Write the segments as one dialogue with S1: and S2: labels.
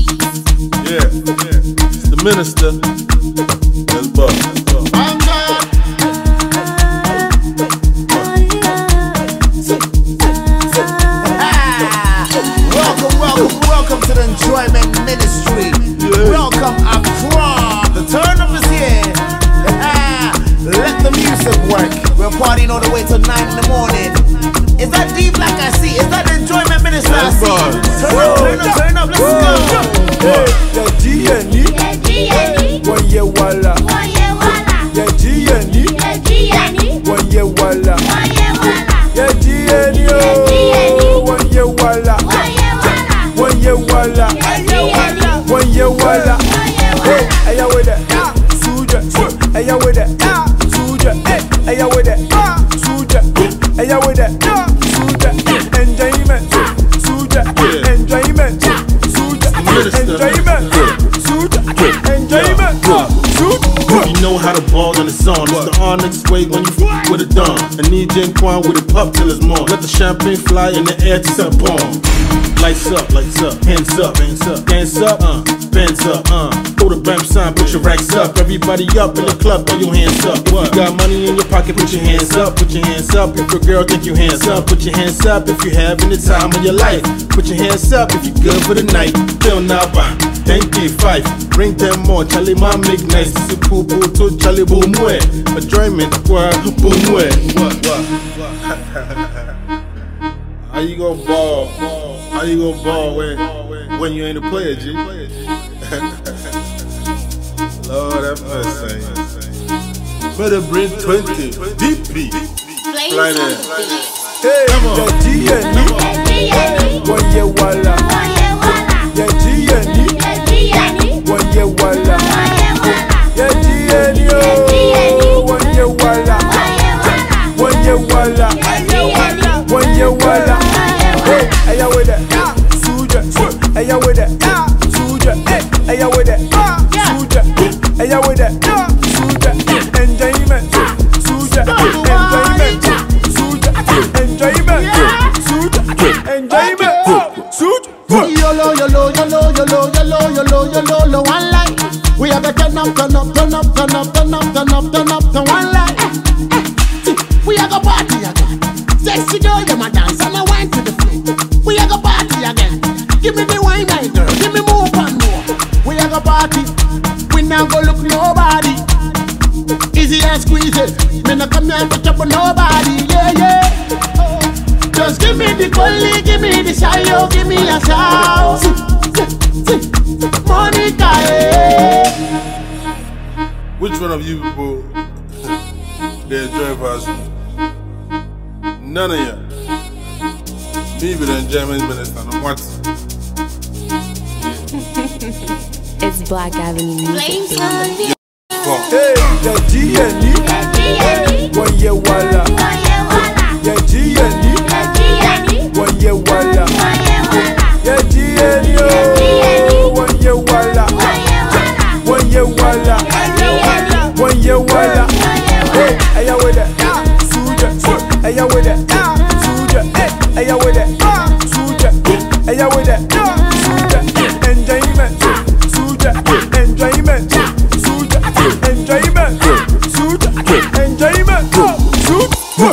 S1: Yeah, it's the minister. Let's bust.
S2: Welcome to the Enjoyment Ministry.
S1: Yeah.
S2: Welcome Accra. The turn up is here. Let the music work. We're partying all the way till 9 in the morning. Is that deep like I see? Is that the Enjoyment Ministry I see? Turn up, let's go.
S3: The GNE, one year walla. The GNE, one year walla. The GNE, one year walla. One year walla. One year walla. Hey, aya with it, suja. Aya with it, suja. Aya with it, suja. Aya with it, suja. Enjoyment, suja. Enjoyment, suja. Enjoyment, suja. Enjoyment, suja.
S1: You know how to ball in the song. It's the Onyx way when you f with a dawn. And DJ Quan with it pop till it's more. Let the champagne fly in the air to set bomb. Lights up, hands up, dance up, bands up, throw the bam sign, put your racks up. Everybody up in the club, throw your hands up. If you got money in your pocket, put your hands up, put your hands up. If your girl think you hands up, put your hands up. If you having the time of your life, put your hands up. If you good for the night, feel now, thank you, five. Bring them more, Charlie, my make nice. This is poo poo to Charlie boom way. Enjoyment, boom way. How you gonna ball? How you gonna ball when you ain't a player, G? Lord have mercy. Better bring 20 DP. Fly there.
S3: Hey,
S1: come on.
S3: the GNE, one year walla. The GNE, one year walla. The GNE, one year walla. One year walla. One year walla. Hey, aya with it, suja. Aya with it, suja. Aya with it, suja. Aya with it, suja. Enjoyment, suja. Enjoyment, suja. Enjoyment, suja. Enjoyment, suja.
S2: Yolo, yolo, yolo, yolo, yolo, yolo, yolo, yolo, one life. We have a turn up, turn up, turn up, turn up, turn up, turn up, turn up, to one life. We have a party again. Sexy girl, you my dance and I wine to the floor. We have a party again. Give me the wine, my girl. Give me more and more. We have a party. We now go look nobody. Easy and squeeze it. Me not come here to trouble nobody. Yeah, yeah. Just give me the collie, give me the shallow, give me a shout. Monica, eh.
S1: Which one of you people they enjoy fashion? None of you. Me with the Enjoyment Minister. What?
S4: It's Black Avenue Music.
S3: Hey, the GNE, one year walla. The GNE, one year walla. The GNE, one year walla. One year walla. One year walla. Hey, aya with it, suja. Aya with it, suja. Aya with it, suja. Aya with it, suja. Enjoyment, suja. Enjoyment, suja. Enjoyment, suja. Enjoyment, suja.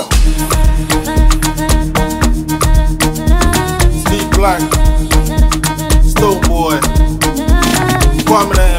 S1: Steve Black, Stone Boy, Kwame